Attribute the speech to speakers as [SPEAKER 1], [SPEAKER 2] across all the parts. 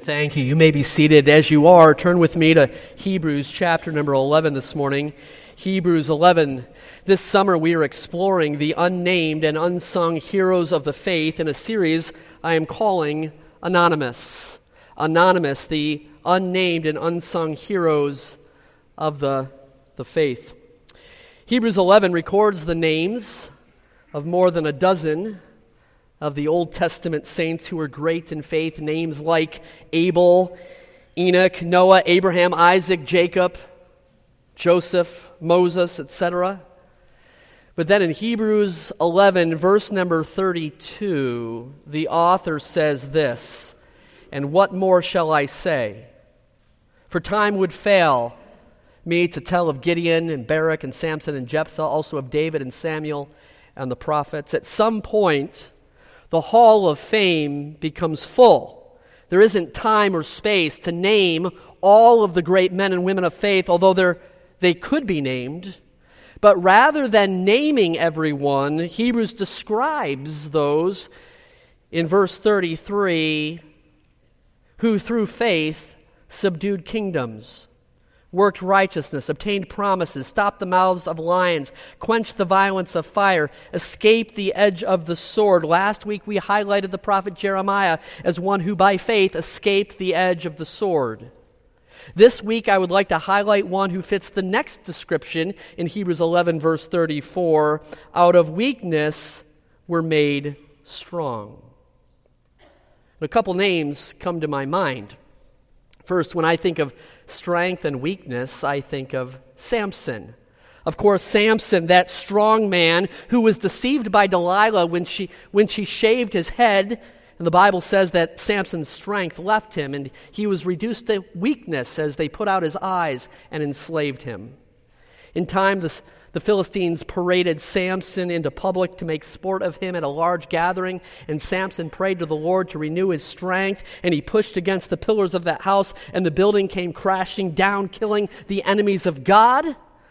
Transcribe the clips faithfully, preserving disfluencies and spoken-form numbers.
[SPEAKER 1] Thank you. You may be seated. As you are, turn with me to Hebrews chapter number eleven this morning. Hebrews eleven. This summer we are exploring the unnamed and unsung heroes of the faith in a series I am calling Anonymous. Anonymous, the unnamed and unsung heroes of the, the faith. Hebrews eleven records the names of more than a dozen of the Old Testament saints who were great in faith, names like Abel, Enoch, Noah, Abraham, Isaac, Jacob, Joseph, Moses, et cetera. But then in Hebrews eleven, verse number thirty-two, the author says this, "And what more shall I say? For time would fail me to tell of Gideon and Barak and Samson and Jephthah, also of David and Samuel and the prophets." At some point, the hall of fame becomes full. There isn't time or space to name all of the great men and women of faith, although they're, they could be named. But rather than naming everyone, Hebrews describes those in verse thirty-three who through faith subdued kingdoms, worked righteousness, obtained promises, stopped the mouths of lions, quenched the violence of fire, escaped the edge of the sword. Last week we highlighted the prophet Jeremiah as one who by faith escaped the edge of the sword. This week I would like to highlight one who fits the next description in Hebrews eleven verse thirty-four. Out of weakness were made strong. A couple names come to my mind. First, when I think of strength and weakness, I think of Samson. Of course, Samson, that strong man who was deceived by Delilah when she when she shaved his head, and the Bible says that Samson's strength left him, and he was reduced to weakness as they put out his eyes and enslaved him. In time, the, the Philistines paraded Samson into public to make sport of him at a large gathering, and Samson prayed to the Lord to renew his strength, and he pushed against the pillars of that house, and the building came crashing down, killing the enemies of God.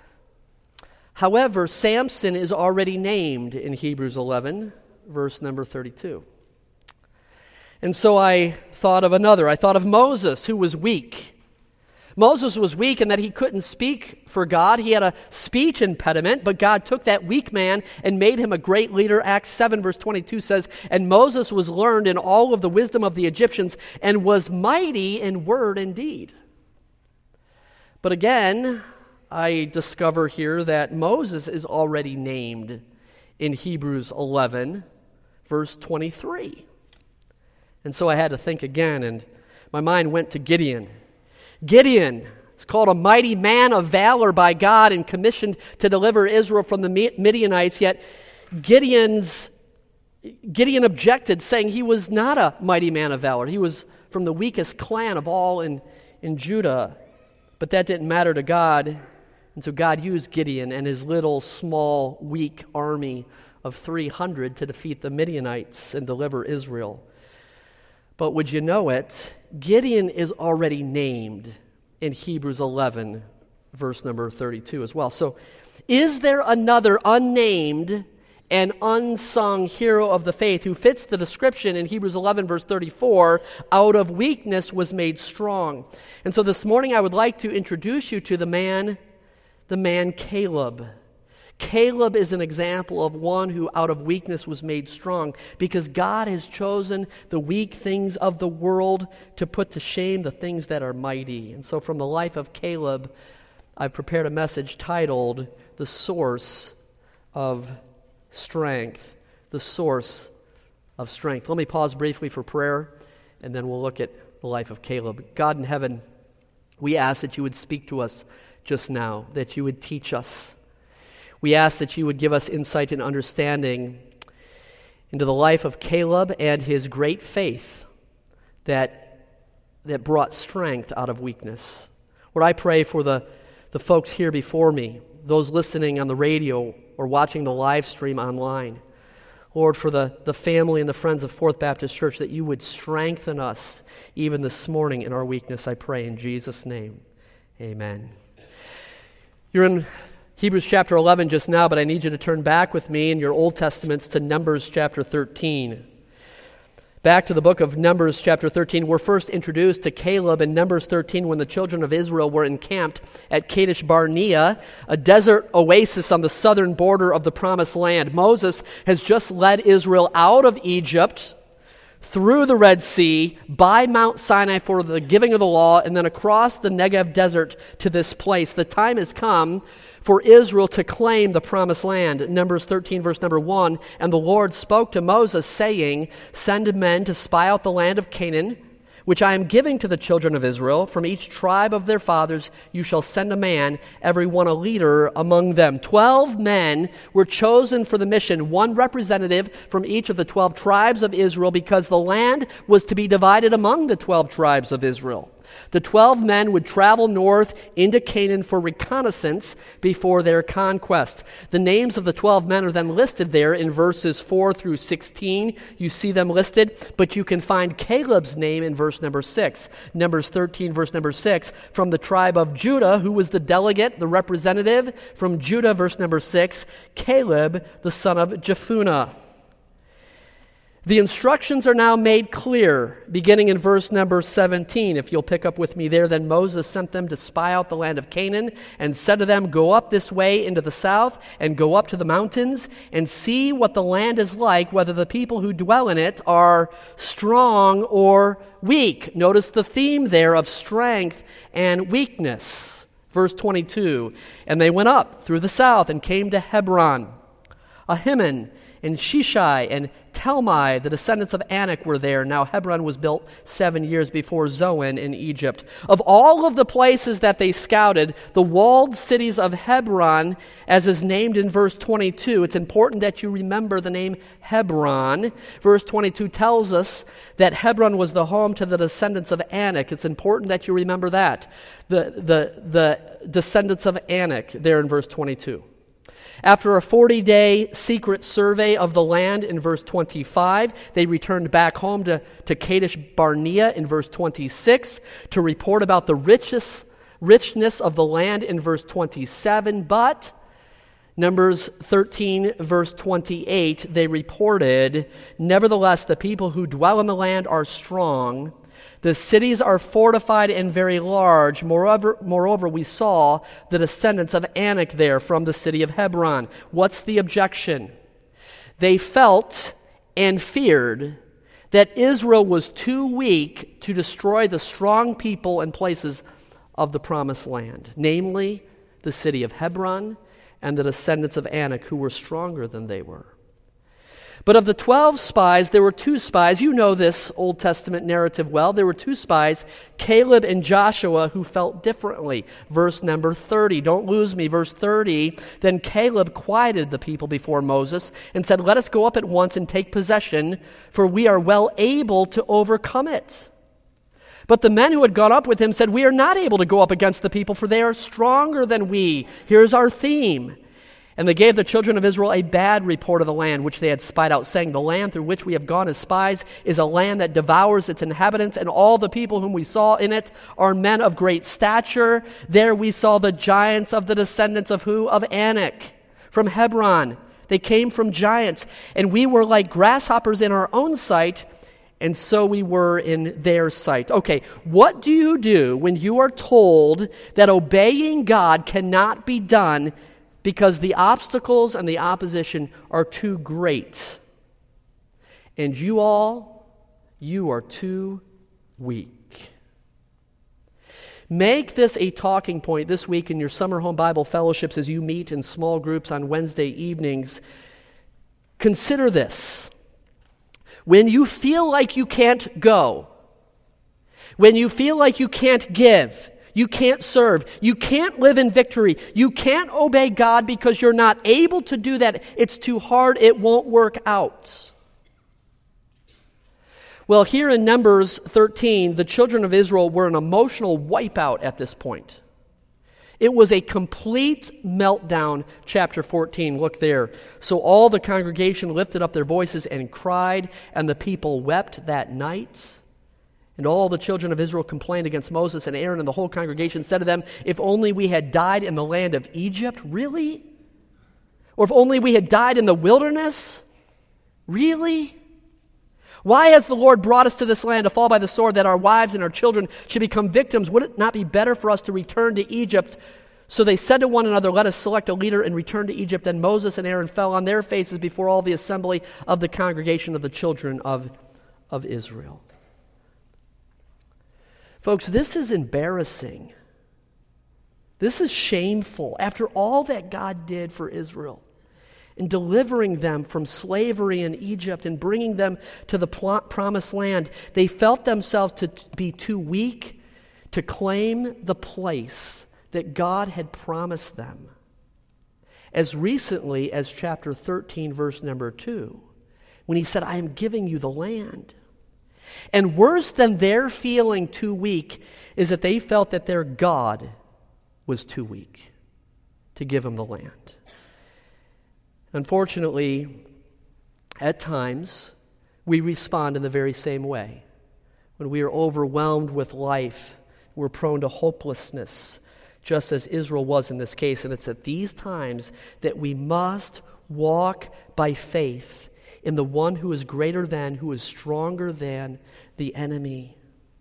[SPEAKER 1] However, Samson is already named in Hebrews eleven, verse number thirty-two. And so I thought of another. I thought of Moses, who was weak. Moses was weak in that he couldn't speak for God. He had a speech impediment, but God took that weak man and made him a great leader. Acts seven verse twenty-two says, "And Moses was learned in all of the wisdom of the Egyptians and was mighty in word and deed." But again, I discover here that Moses is already named in Hebrews eleven verse twenty-three. And so I had to think again, and my mind went to Gideon. Gideon is called a mighty man of valor by God and commissioned to deliver Israel from the Midianites, yet Gideon's, Gideon objected, saying he was not a mighty man of valor. He was from the weakest clan of all in, in Judah. But that didn't matter to God, and so God used Gideon and his little, small, weak army of three hundred to defeat the Midianites and deliver Israel. But would you know it, Gideon is already named in Hebrews eleven, verse number thirty-two as well. So is there another unnamed and unsung hero of the faith who fits the description in Hebrews eleven, verse thirty-four, out of weakness was made strong? And so this morning I would like to introduce you to the man, the man Caleb. Caleb is an example of one who out of weakness was made strong, because God has chosen the weak things of the world to put to shame the things that are mighty. And so from the life of Caleb, I've prepared a message titled, "The Source of Strength." The Source of Strength. Let me pause briefly for prayer, and then we'll look at the life of Caleb. God in heaven, we ask that you would speak to us just now, that you would teach us. We ask that you would give us insight and understanding into the life of Caleb and his great faith that, that brought strength out of weakness. Lord, I pray for the, the folks here before me, those listening on the radio or watching the live stream online. Lord, for the, the family and the friends of Fourth Baptist Church, that you would strengthen us even this morning in our weakness, I pray in Jesus' name. Amen. You're in Hebrews chapter eleven just now, but I need you to turn back with me in your Old Testaments to Numbers chapter thirteen. back to the book of Numbers chapter thirteen, we're first introduced to Caleb in Numbers thirteen when the children of Israel were encamped at Kadesh Barnea, a desert oasis on the southern border of the Promised Land. Moses has just led Israel out of Egypt, through the Red Sea, by Mount Sinai for the giving of the law, and then across the Negev desert to this place. The time has come for Israel to claim the Promised Land. Numbers thirteen, verse number one, "And the Lord spoke to Moses, saying, Send men to spy out the land of Canaan, which I am giving to the children of Israel. From each tribe of their fathers you shall send a man, every one a leader among them." Twelve men were chosen for the mission, one representative from each of the twelve tribes of Israel, because the land was to be divided among the twelve tribes of Israel. The twelve men would travel north into Canaan for reconnaissance before their conquest. The names of the twelve men are then listed there in verses four through sixteen. You see them listed, but you can find Caleb's name in verse number six. Numbers thirteen, verse number six, from the tribe of Judah, who was the delegate, the representative from Judah, verse number six, Caleb, the son of Jephunneh. The instructions are now made clear, beginning in verse number seventeen. If you'll pick up with me there, "Then Moses sent them to spy out the land of Canaan, and said to them, Go up this way into the south, and go up to the mountains, and see what the land is like, whether the people who dwell in it are strong or weak." Notice the theme there of strength and weakness. Verse twenty-two, "And they went up through the south, and came to Hebron. Ahiman and Shishai and Talmai, the descendants of Anak, were there." Now Hebron was built seven years before Zoan in Egypt. Of all of the places that they scouted, the walled cities of Hebron, as is named in verse twenty-two, it's important that you remember the name Hebron. Verse twenty-two tells us that Hebron was the home to the descendants of Anak. It's important that you remember that. The, the, the descendants of Anak, there in verse twenty-two. After a forty-day secret survey of the land in verse twenty-five, they returned back home to, to Kadesh Barnea in verse twenty-six to report about the richest, richness of the land in verse twenty-seven. But Numbers thirteen, verse twenty-eight, they reported, "Nevertheless, the people who dwell in the land are strong. The cities are fortified and very large. Moreover, moreover, we saw the descendants of Anak there from the city of Hebron." What's the objection? They felt and feared that Israel was too weak to destroy the strong people and places of the Promised Land, namely the city of Hebron and the descendants of Anak, who were stronger than they were. But of the twelve spies, there were two spies. You know this Old Testament narrative well. There were two spies, Caleb and Joshua, who felt differently. Verse number thirty. Don't lose me. Verse thirty. "Then Caleb quieted the people before Moses and said, Let us go up at once and take possession, for we are well able to overcome it. But the men who had gone up with him said, We are not able to go up against the people, for they are stronger than we." Here's our theme. "And they gave the children of Israel a bad report of the land which they had spied out, saying, The land through which we have gone as spies is a land that devours its inhabitants, and all the people whom we saw in it are men of great stature. There we saw the giants of the descendants of who? Of Anak, from Hebron. They came from giants, and we were like grasshoppers in our own sight, and so we were in their sight." Okay, what do you do when you are told that obeying God cannot be done because the obstacles and the opposition are too great, and you all, you are too weak? Make this a talking point this week in your summer home Bible fellowships as you meet in small groups on Wednesday evenings. Consider this. When you feel like you can't go, when you feel like you can't give, you can't serve, you can't live in victory, you can't obey God because you're not able to do that, it's too hard, it won't work out. Well, here in Numbers thirteen, the children of Israel were an emotional wipeout at this point. It was a complete meltdown, chapter fourteen. Look there. "So all the congregation lifted up their voices and cried, and the people wept that night. And all the children of Israel complained against Moses and Aaron, and the whole congregation said to them, If only we had died in the land of Egypt." Really? Or if only we had died in the wilderness? Really? Why has the Lord brought us to this land to fall by the sword, that our wives and our children should become victims? Would it not be better for us to return to Egypt? So they said to one another, let us select a leader and return to Egypt. Then Moses and Aaron fell on their faces before all the assembly of the congregation of the children of, of Israel. Folks, this is embarrassing. This is shameful. After all that God did for Israel, in delivering them from slavery in Egypt and bringing them to the pl- promised land, they felt themselves to t- be too weak to claim the place that God had promised them. As recently as chapter thirteen, verse number two, when he said, I am giving you the land. And worse than their feeling too weak is that they felt that their God was too weak to give them the land. Unfortunately, at times, we respond in the very same way. When we are overwhelmed with life, we're prone to hopelessness, just as Israel was in this case. And it's at these times that we must walk by faith in the one who is greater than, who is stronger than the enemy.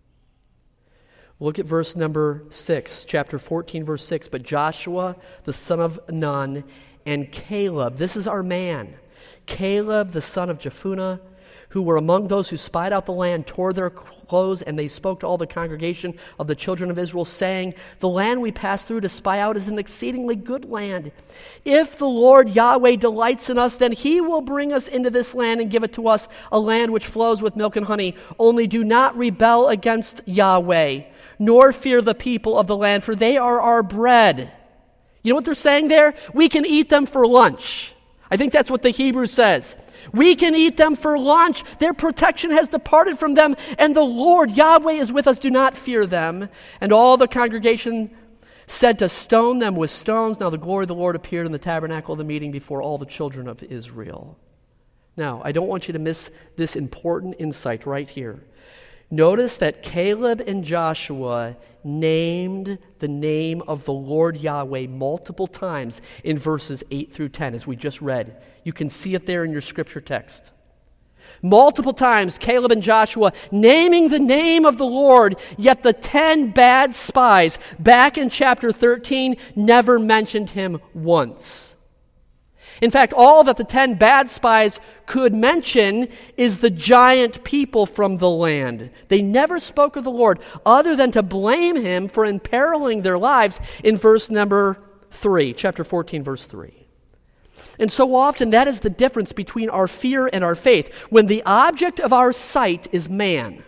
[SPEAKER 1] Look at verse number six, chapter fourteen, verse six. But Joshua, the son of Nun, and Caleb, this is our man, Caleb, the son of Jephunneh, who were among those who spied out the land, tore their clothes, and they spoke to all the congregation of the children of Israel, saying, the land we passed through to spy out is an exceedingly good land. If the Lord Yahweh delights in us, then he will bring us into this land and give it to us, a land which flows with milk and honey. Only do not rebel against Yahweh, nor fear the people of the land, for they are our bread. You know what they're saying there? We can eat them for lunch. I think that's what the Hebrew says. We can eat them for lunch. Their protection has departed from them, and the Lord, Yahweh, is with us. Do not fear them. And all the congregation said to stone them with stones. Now the glory of the Lord appeared in the tabernacle of the meeting before all the children of Israel. Now, I don't want you to miss this important insight right here. Notice that Caleb and Joshua named the name of the Lord Yahweh multiple times in verses eight through ten, as we just read. You can see it there in your scripture text. Multiple times, Caleb and Joshua naming the name of the Lord, yet the ten bad spies back in chapter thirteen never mentioned him once. In fact, all that the ten bad spies could mention is the giant people from the land. They never spoke of the Lord other than to blame him for imperiling their lives in verse number three, chapter fourteen, verse three. And so often that is the difference between our fear and our faith. When the object of our sight is man,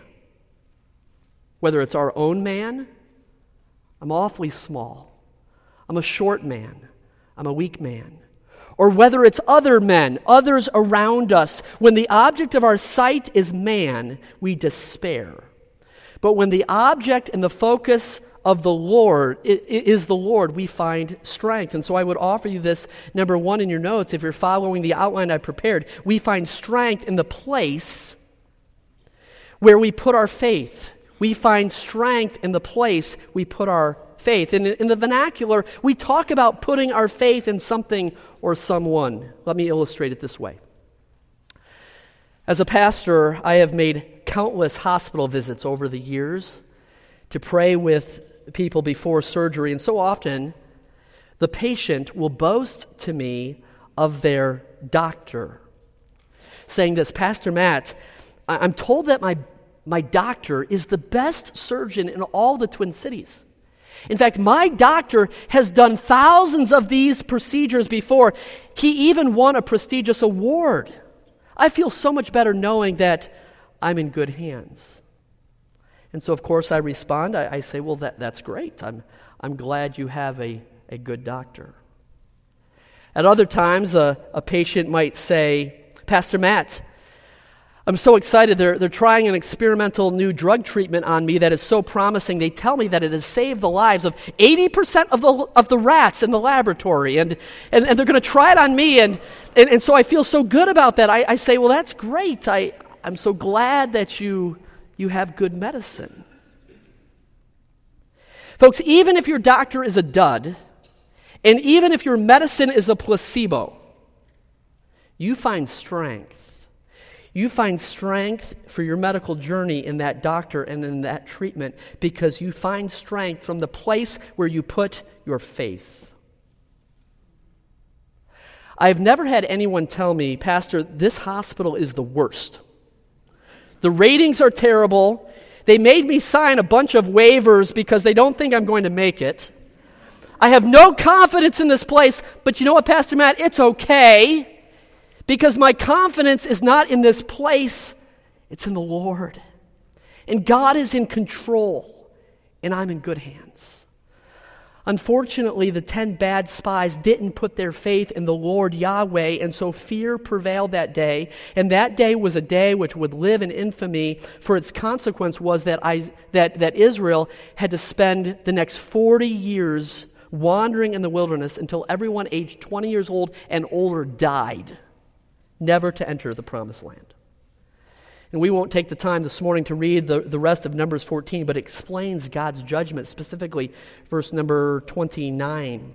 [SPEAKER 1] whether it's our own man, I'm awfully small, I'm a short man, I'm a weak man, or whether it's other men, others around us, when the object of our sight is man, we despair. But when the object and the focus of the Lord is the Lord, we find strength. And so I would offer you this, number one, in your notes, if you're following the outline I prepared. We find strength in the place where we put our faith. We find strength in the place we put our faith. In, in the vernacular, we talk about putting our faith in something or someone. Let me illustrate it this way. As a pastor, I have made countless hospital visits over the years to pray with people before surgery, and so often the patient will boast to me of their doctor, saying this, Pastor Matt, I'm told that my, my doctor is the best surgeon in all the Twin Cities. In fact, my doctor has done thousands of these procedures before. He even won a prestigious award. I feel so much better knowing that I'm in good hands. And so, of course, I respond. I, I say, well, that, that's great. I'm, I'm glad you have a, a good doctor. At other times, a, a patient might say, Pastor Matt, I'm so excited. They're, they're trying an experimental new drug treatment on me that is so promising. They tell me that it has saved the lives of eighty percent of the of the rats in the laboratory. And, and, and they're going to try it on me. And, and, and so I feel so good about that. I, I say, well, that's great. I, I'm so glad that you, you have good medicine. Folks, even if your doctor is a dud, and even if your medicine is a placebo, you find strength. You find strength for your medical journey in that doctor and in that treatment because you find strength from the place where you put your faith. I've never had anyone tell me, Pastor, this hospital is the worst. The ratings are terrible. They made me sign a bunch of waivers because they don't think I'm going to make it. I have no confidence in this place, but you know what, Pastor Matt? It's okay. Because my confidence is not in this place, it's in the Lord. And God is in control, and I'm in good hands. Unfortunately, the ten bad spies didn't put their faith in the Lord Yahweh, and so fear prevailed that day. And that day was a day which would live in infamy, for its consequence was that, I, that, that Israel had to spend the next forty years wandering in the wilderness until everyone aged twenty years old and older died, never to enter the promised land. And we won't take the time this morning to read the, the rest of Numbers fourteen, but it explains God's judgment, specifically verse number twenty-nine.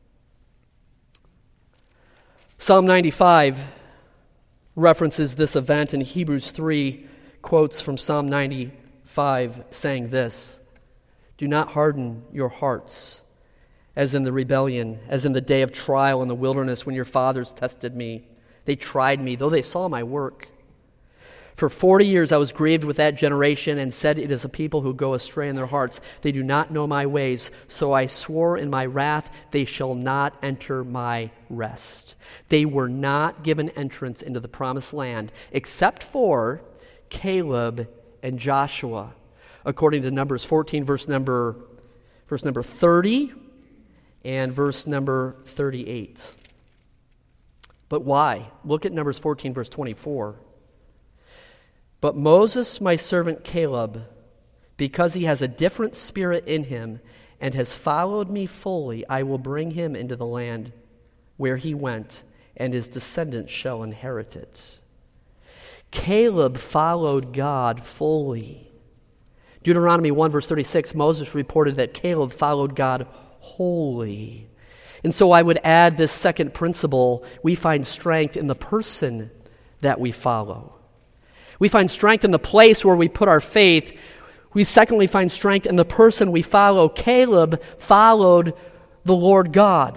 [SPEAKER 1] Psalm ninety-five references this event, and Hebrews three quotes from Psalm ninety-five saying this: "Do not harden your hearts as in the rebellion, as in the day of trial in the wilderness when your fathers tested me. They tried me, though they saw my work. For forty years I was grieved with that generation and said, it is a people who go astray in their hearts. They do not know my ways. So I swore in my wrath, they shall not enter my rest." They were not given entrance into the promised land except for Caleb and Joshua, according to Numbers fourteen, verse number, verse number thirty and verse number thirty-eight. But why? Look at Numbers fourteen, verse twenty-four. "But Moses, my servant Caleb, because he has a different spirit in him and has followed me fully, I will bring him into the land where he went, and his descendants shall inherit it." Caleb followed God fully. Deuteronomy one, verse thirty-six, Moses reported that Caleb followed God wholly. And so I would add this second principle: we find strength in the person that we follow. We find strength in the place where we put our faith. We secondly find strength in the person we follow. Caleb followed the Lord God.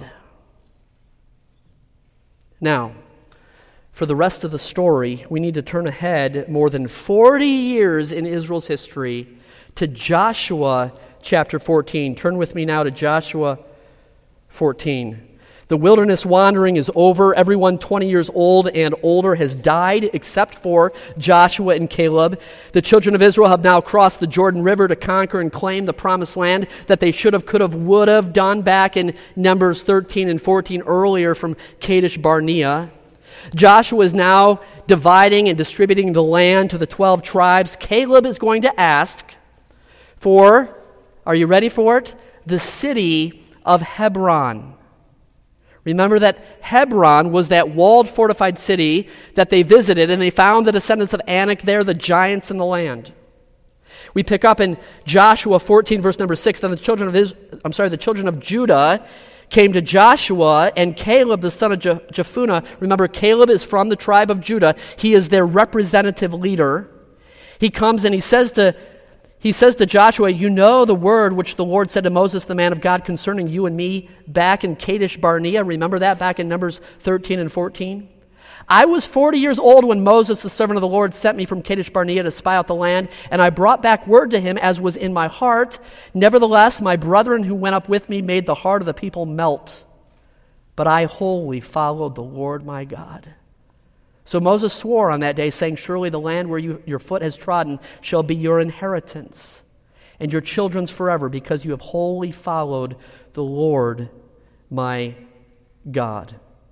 [SPEAKER 1] Now, for the rest of the story, we need to turn ahead more than forty years in Israel's history to Joshua chapter fourteen. Turn with me now to Joshua fourteen. The wilderness wandering is over. Everyone twenty years old and older has died except for Joshua and Caleb. The children of Israel have now crossed the Jordan River to conquer and claim the promised land that they should have, could have, would have done back in Numbers thirteen and fourteen earlier from Kadesh Barnea. Joshua is now dividing and distributing the land to the twelve tribes. Caleb is going to ask for, are you ready for it? The city of Hebron. Remember that Hebron was that walled, fortified city that they visited, and they found the descendants of Anak there, the giants in the land. We pick up in Joshua fourteen, verse number six. Then the children of Israel, I'm sorry, the children of Judah came to Joshua and Caleb, the son of Je- Jephunneh. Remember, Caleb is from the tribe of Judah. He is their representative leader. He comes and he says to He says to Joshua, "You know the word which the Lord said to Moses, the man of God, concerning you and me back in Kadesh Barnea." Remember that back in Numbers thirteen and fourteen? "I was forty years old when Moses, the servant of the Lord, sent me from Kadesh Barnea to spy out the land, and I brought back word to him as was in my heart. Nevertheless, my brethren who went up with me made the heart of the people melt. But I wholly followed the Lord my God." So Moses swore on that day, saying, "Surely the land where you, your foot has trodden shall be your inheritance, and your children's forever, because you have wholly followed the Lord my God."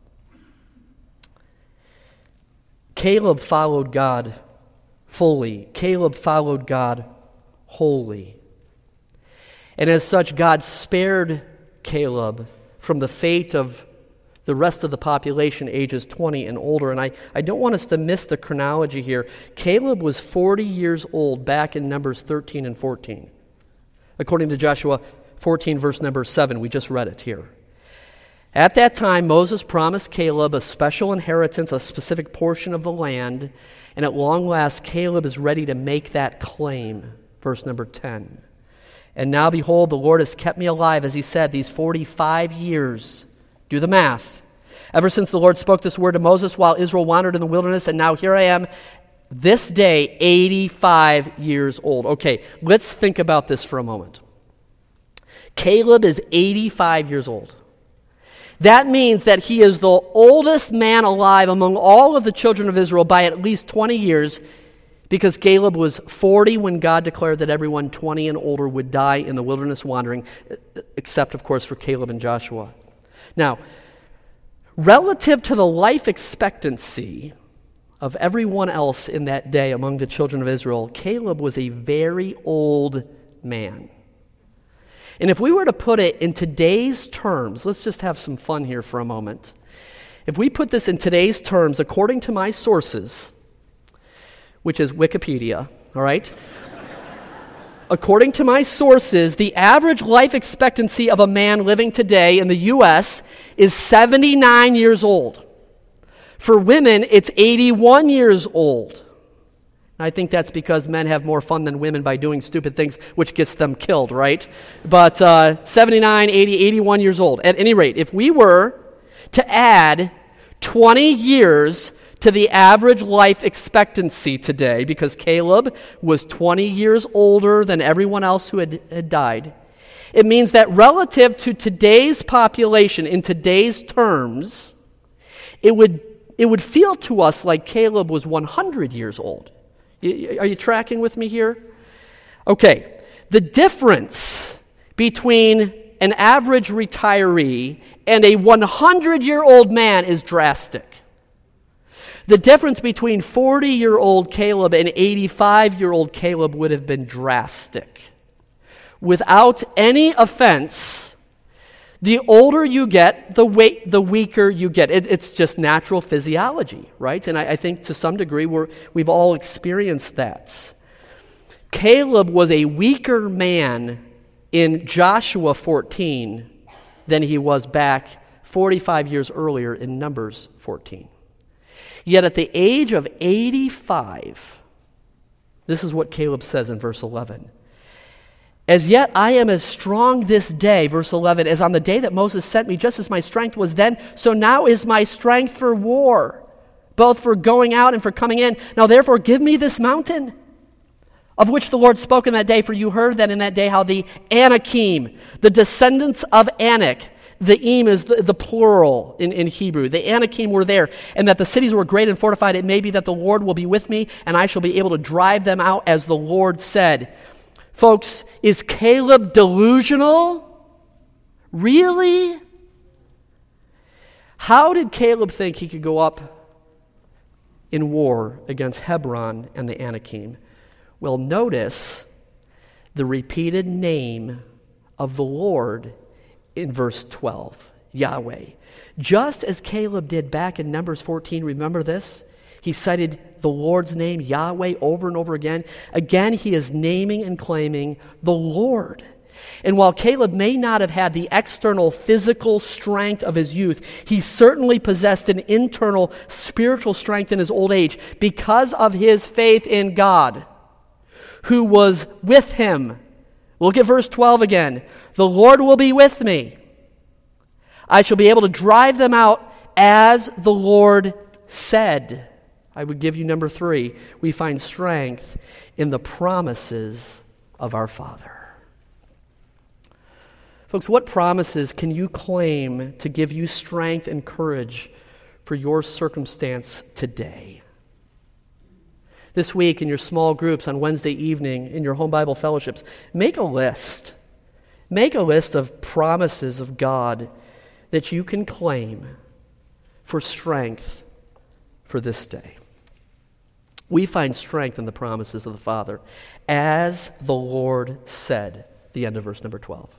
[SPEAKER 1] Caleb followed God fully. Caleb followed God wholly. And as such, God spared Caleb from the fate of the rest of the population, ages twenty and older. And I, I don't want us to miss the chronology here. Caleb was forty years old back in Numbers thirteen and fourteen. According to Joshua fourteen, verse number seven, we just read it here. At that time, Moses promised Caleb a special inheritance, a specific portion of the land, and at long last, Caleb is ready to make that claim. Verse number ten. And now, behold, the Lord has kept me alive, as he said, these forty-five years. Do the math. Ever since the Lord spoke this word to Moses while Israel wandered in the wilderness, and now here I am, this day, eighty-five years old. Okay, let's think about this for a moment. Caleb is eighty-five years old. That means that he is the oldest man alive among all of the children of Israel by at least twenty years, because Caleb was forty when God declared that everyone twenty and older would die in the wilderness wandering, except, of course, for Caleb and Joshua. Now, relative to the life expectancy of everyone else in that day among the children of Israel, Caleb was a very old man. And if we were to put it in today's terms, let's just have some fun here for a moment. If we put this in today's terms, according to my sources, which is Wikipedia, all right? According to my sources, the average life expectancy of a man living today in the U S is seventy-nine years old. For women, it's eighty-one years old. I think that's because men have more fun than women by doing stupid things, which gets them killed, right? But uh, seventy-nine, eighty, eighty-one years old. At any rate, if we were to add twenty years to the average life expectancy today, because Caleb was twenty years older than everyone else who had, had died, it means that relative to today's population, in today's terms, it would, it would feel to us like Caleb was one hundred years old. Are you tracking with me here? Okay, the difference between an average retiree and a one hundred-year-old man is drastic. The difference between forty-year-old Caleb and eighty-five-year-old Caleb would have been drastic. Without any offense, the older you get, the weight, the weaker you get. It, it's just natural physiology, right? And I, I think to some degree we're, we've all experienced that. Caleb was a weaker man in Joshua fourteen than he was back forty-five years earlier in Numbers fourteen. Yet at the age of eighty-five, this is what Caleb says in verse eleven. As yet I am as strong this day, verse eleven, as on the day that Moses sent me, just as my strength was then, so now is my strength for war, both for going out and for coming in. Now therefore give me this mountain, of which the Lord spoke in that day, for you heard that in that day how the Anakim, the descendants of Anak, the Im is the, the plural in, in Hebrew, the Anakim were there, and that the cities were great and fortified. It may be that the Lord will be with me, and I shall be able to drive them out as the Lord said. Folks, is Caleb delusional? Really? How did Caleb think he could go up in war against Hebron and the Anakim? Well, notice the repeated name of the Lord in verse twelve, Yahweh. Just as Caleb did back in Numbers fourteen, remember this? He cited the Lord's name, Yahweh, over and over again. Again, he is naming and claiming the Lord. And while Caleb may not have had the external physical strength of his youth, he certainly possessed an internal spiritual strength in his old age because of his faith in God, who was with him. Look at verse twelve again. The Lord will be with me. I shall be able to drive them out as the Lord said. I would give you number three. We find strength in the promises of our Father. Folks, what promises can you claim to give you strength and courage for your circumstance today? This week in your small groups on Wednesday evening, in your home Bible fellowships, make a list. Make a list of promises of God that you can claim for strength for this day. We find strength in the promises of the Father, as the Lord said, the end of verse number twelve.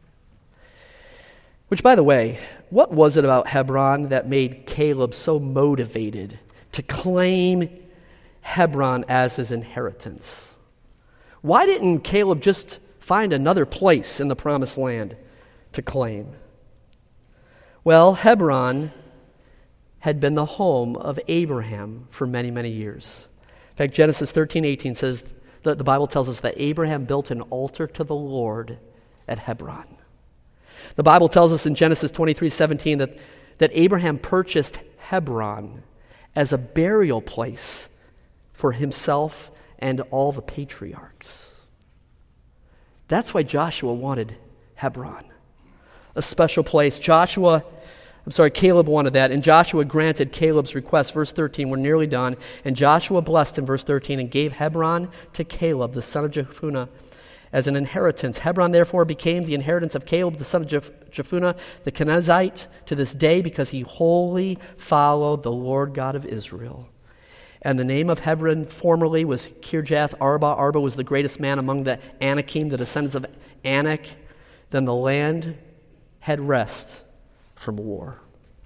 [SPEAKER 1] Which, by the way, what was it about Hebron that made Caleb so motivated to claim Hebron as his inheritance? Why didn't Caleb just find another place in the promised land to claim? Well, Hebron had been the home of Abraham for many, many years. In fact, Genesis thirteen eighteen says, the, the Bible tells us that Abraham built an altar to the Lord at Hebron. The Bible tells us in Genesis twenty-three seventeen that, that Abraham purchased Hebron as a burial place for himself and all the patriarchs. That's why Joshua wanted Hebron, a special place. Joshua, I'm sorry, Caleb wanted that, and Joshua granted Caleb's request. Verse thirteen, we're nearly done. And Joshua blessed him, verse thirteen, and gave Hebron to Caleb, the son of Jephunneh, as an inheritance. Hebron therefore became the inheritance of Caleb, the son of Jeph- Jephunneh, the Kenizzite, to this day, because he wholly followed the Lord God of Israel. And the name of Hebron formerly was Kirjath Arba. Arba was the greatest man among the Anakim, the descendants of Anak. Then the land had rest from war.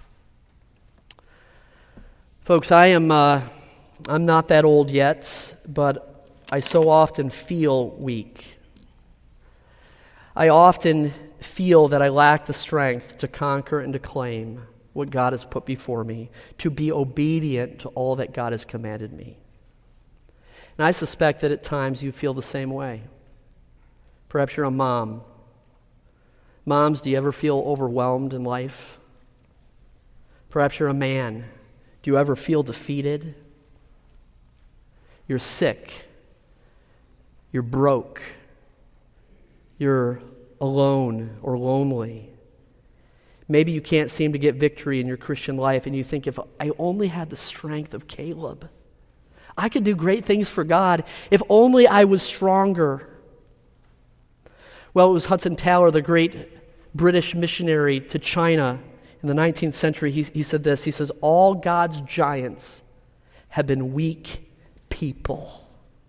[SPEAKER 1] Folks, I am uh, I'm not that old yet, but I so often feel weak. I often feel that I lack the strength to conquer and to claim what God has put before me, to be obedient to all that God has commanded me. And I suspect that at times you feel the same way. Perhaps you're a mom. Moms, do you ever feel overwhelmed in life? Perhaps you're a man. Do you ever feel defeated? You're sick. You're broke. You're alone or lonely. Maybe you can't seem to get victory in your Christian life, and you think, if I only had the strength of Caleb, I could do great things for God if only I was stronger. Well, it was Hudson Taylor, the great British missionary to China in the nineteenth century. He, he said this, he says, all God's giants have been weak people.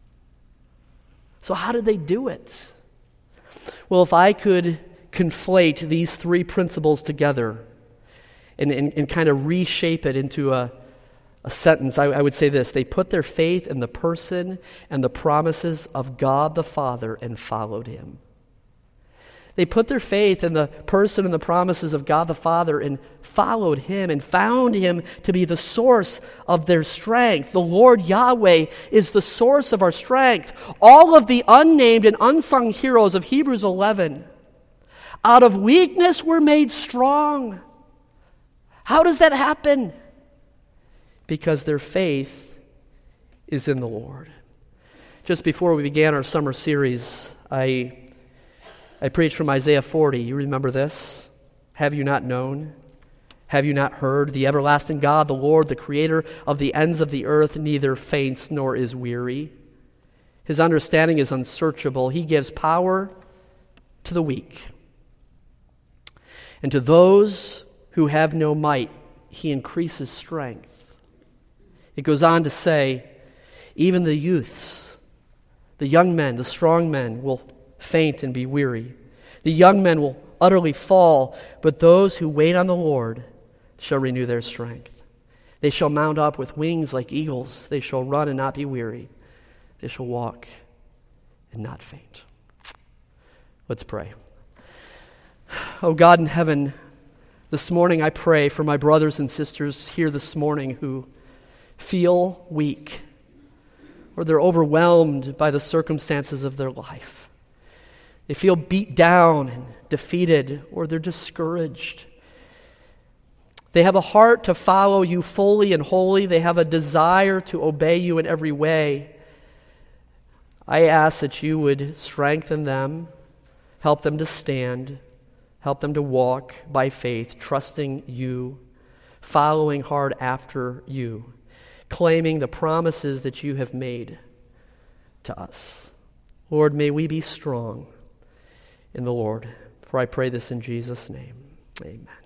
[SPEAKER 1] So how did they do it? Well, if I could conflate these three principles together and, and, and kind of reshape it into a, a sentence, I, I would say this. They put their faith in the person and the promises of God the Father and followed him. They put their faith in the person and the promises of God the Father and followed him and found him to be the source of their strength. The Lord Yahweh is the source of our strength. All of the unnamed and unsung heroes of Hebrews eleven, out of weakness were made strong. How does that happen? Because their faith is in the Lord. Just before we began our summer series, I I preached from Isaiah forty. You remember this? Have you not known? Have you not heard? The everlasting God, the Lord, the creator of the ends of the earth, neither faints nor is weary. His understanding is unsearchable. He gives power to the weak. And to those who have no might, he increases strength. It goes on to say, even the youths, the young men, the strong men will faint and be weary. The young men will utterly fall, but those who wait on the Lord shall renew their strength. They shall mount up with wings like eagles. They shall run and not be weary. They shall walk and not faint. Let's pray. Oh God in heaven, this morning I pray for my brothers and sisters here this morning who feel weak or they're overwhelmed by the circumstances of their life. They feel beat down and defeated, or they're discouraged. They have a heart to follow you fully and wholly. They have a desire to obey you in every way. I ask that you would strengthen them, help them to stand, help them to walk by faith, trusting you, following hard after you, claiming the promises that you have made to us. Lord, may we be strong in the Lord. For I pray this in Jesus' name. Amen.